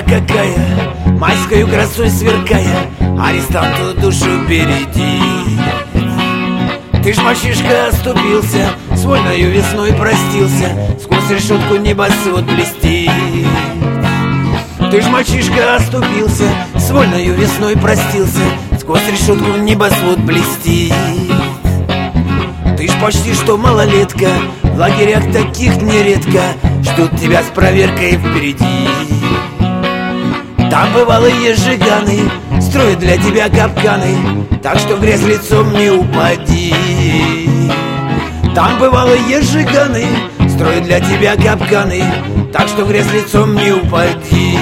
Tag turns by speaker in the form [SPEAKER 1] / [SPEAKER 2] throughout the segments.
[SPEAKER 1] пора какая, майскою красой сверкая, арестанту душу береги. Ты ж, мальчишка, оступился, с вольною весной простился, сквозь решетку небосвод блестит. Ты ж, мальчишка, оступился, с вольною весной простился, сквозь решетку небосвод блестит. Ты ж почти что малолетка, в лагерях таких нередко ждут тебя с проверкой впереди. Там бывалые жиганы строят для тебя капканы, так что в грязь лицом не упади. Там бывалые жиганы строят для тебя капканы, так что в грязь лицом не упади.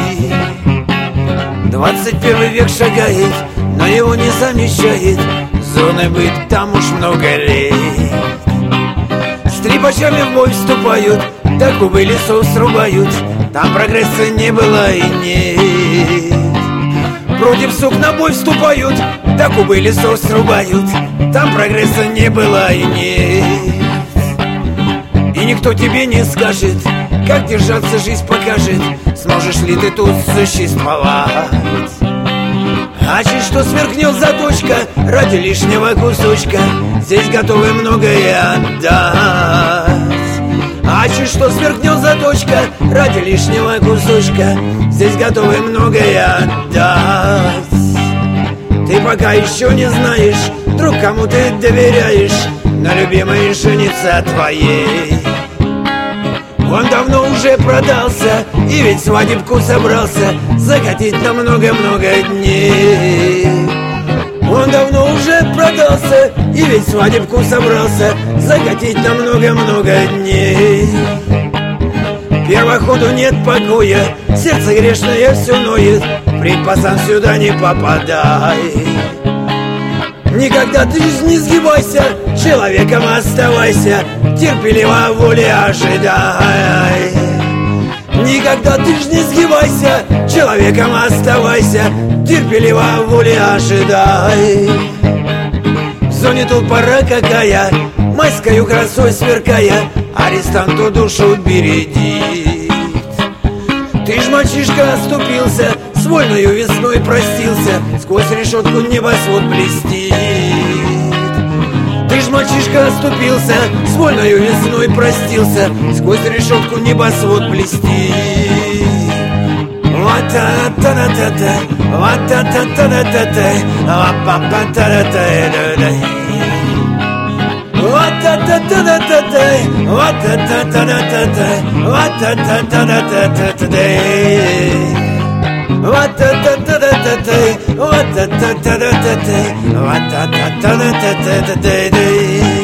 [SPEAKER 1] 21 век шагает, но его не замечает зоны быт, там уж много лет. С трепачами в бой вступают, да губы лесов срубают, там прогресса не было и нет. Против сук на бой вступают, да губы лесов срубают, там прогресса не было и нет. И никто тебе не скажет, как держаться жизнь покажет, сможешь ли ты тут существовать. А чуть что сверкнет заточка ради лишнего кусочка, здесь готовы многое отдать. А чуть что сверкнет заточка ради лишнего кусочка, здесь готовы многое отдать. Ты пока еще не знаешь, друг, кому ты доверяешь, на любимой женице твоей. Он давно уже продался, и ведь свадебку собрался закатить на много-много дней. Он давно уже продался, и ведь свадебку собрался закатить на много-много дней. Первоходу нет покоя, сердце грешное все ноет, впредь, пацан, сюда не попадай. Никогда ты не сгибайся, человеком оставайся, терпеливо воли ожидай. Никогда ты ж не сгибайся, человеком оставайся, терпеливо воли ожидай. В зоне тут пора какая, майскою красой сверкая, арестанту душу бередит. Ты ж, мальчишка, оступился, с вольною весной простился, сквозь решетку небосвод блестит. Ты ж, мальчишка, оступился, с вольною весной простился, сквозь решетку небосвод блестит. Ва-та-та-та-та-та, ва-та-та-та-та-та, ва-па-па-та-та-та-та-та. Ва-та-та-та-та-та, ва-та-та-та-та-та, ва-та-та-та-та-та-та. Ва-та-та-та-та-та, ва-та-та-та-та-та, ва-та-та-та-та-та-та.